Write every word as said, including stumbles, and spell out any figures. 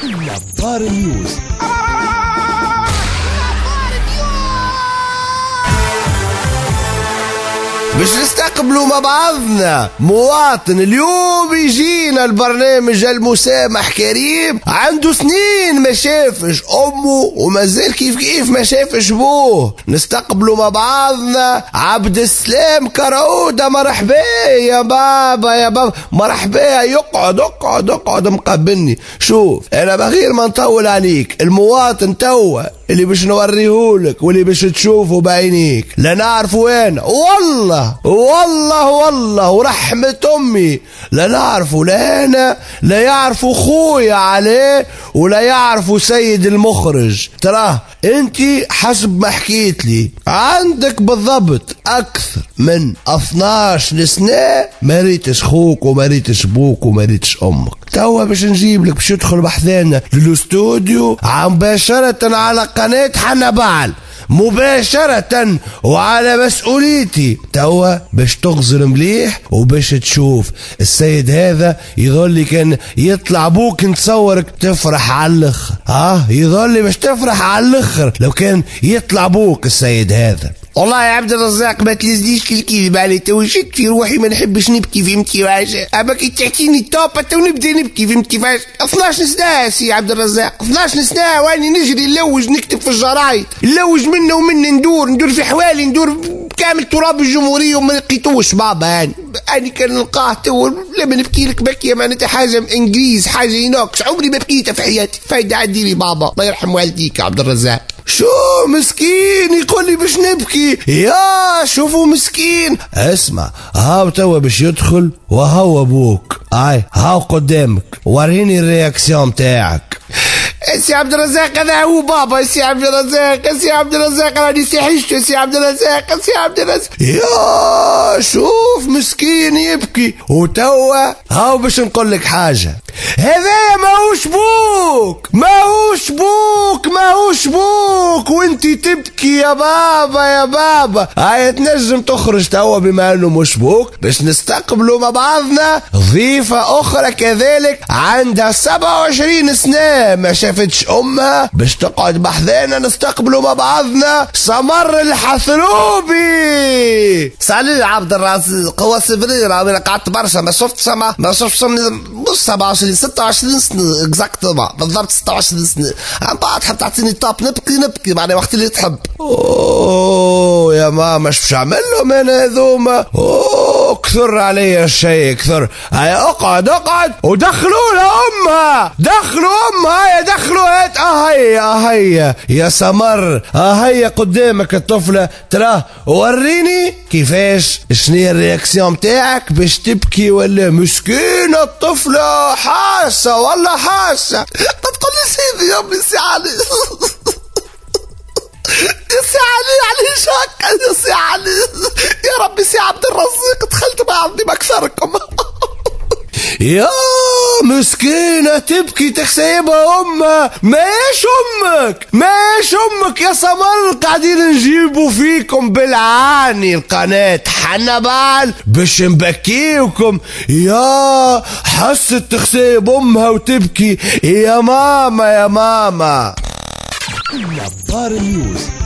نظار نيوز. باش نستقبلوا مع بعضنا مواطن اليوم يجينا البرنامج المسامح كريم، عنده سنين ما شافش امه ومازال كيف كيف ما شافش بوه. نستقبلوا مع بعضنا عبد السلام كراودة. مرحبا يا بابا يا بابا، مرحبا. يقعد اقعد اقعد مقبلني. شوف انا بغير ما نطول عليك، المواطن توا اللي باش نوريهولك واللي باش تشوفه بعينيك لا نعرف وين، والله والله والله ورحمة امي لا نعرفه، لا انا لا يعرفوا خويا عليه ولا يعرفوا سيد المخرج. تراه انتي حسب ما حكيت لي عندك بالضبط اكثر من اثناش سنة ما ريتش خوك وما ريتش بوك وما ريتش امك. توا باش نجيب لك باش يدخل بحثنا للاستوديو مباشرة على قناة حنبال مباشرة وعلى مسؤوليتي. توا باش تغزر مليح وباش تشوف السيد هذا يظل كان يطلع بوك نتصورك تفرح على الاخر. اه يظل باش تفرح على الاخر لو كان يطلع بوك السيد هذا. والله يا عبد الرزاق ما تلزليش كل كذب علي، تو شك في روحي ما نحبش نبكي، فهمت كيفاش؟ اما كي تحكيني التوب تو نبدا نبكي، فهمت كيفاش؟ اثناش سنة سي عبد الرزاق، اثناش سنة واني نجري نلوج نكتب في الجرايد، نلوج منه ومنه، ندور ندور في حوالي، ندور كامل تراب الجمهورية وما لقيتوش بابا. يعني اني كان نلقاه تو لما نبكي لك بكيه معناتها حاجه انجليز، حاجه ينوكس، عمري ما بكيتها في حياتي. فايده عندي لي بابا، الله يرحم والديك يا عبد الرزاق. شو مسكين يقول لي باش نبكي؟ يا شوفوا مسكين. اسمع هاو توا باش يدخل وهو ابوك، اي هاو قدامك، وريني الرياكسيون تاعك. سي عبد الرزاق هذا هو بابا. سي عبد الرزاق سي عبد الرزاق راني سيحشته. سي عبد الرزاق سي عبد الرزاق. يا شوف مسكين يبكي. وتوا هاو باش نقول لك حاجه، هذا ماهوش بوك ماهوش بوك ماهوش بوك وانتي تبكي يا بابا يا بابا. هاي تنجم تخرج توا بما انه مش بوك باش نستقبلوا مع بعضنا ضيفة اخرى كذلك عندها سبعة وعشرين سنة ما شافتش امها، باش تقعد بحذانا نستقبلوا مع بعضنا سمر الحثروبي. سالي عبد الرزاق، هو سبرير انا قعدت برشا ما شفت سما ما شفتش مش سبعة وعشرين ستة وعشرين سنة اكزاكتومون بالضبط ستة وعشرين سنة. عم بعد حتى تعطيني توب نبكي نبكي معناها وقت اللي تحب. اوه يا ماما اش باش اعمل لهم انا هذوما؟ اوه كثر علي الشيء كثر. هيا اقعد اقعد ودخلوا لها امها، دخلوا امها يا دخلوا هات. اه هيا اه هيا يا سمر، اه هيا قدامك الطفلة. تراه وريني كيفاش شنو الرياكسيون تاعك باش تبكي ولا مسكينة الطفلة حاسة والله حاسة. تقول لي سيدي يا ابني سي علي يا سي علي علي شاك يا سي علي يا ربي. سي عبد الرزاق دخلت مع عندي بكثركم. يا مسكينة تبكي تحسيبها امها. ماش امك ماش امك يا سمر، قاعدين نجيبوا فيكم بالعاني القناة حنبال باش نبكيوكم. يا حست تخسيب امها وتبكي. يا ماما يا ماما. نظار نيوز.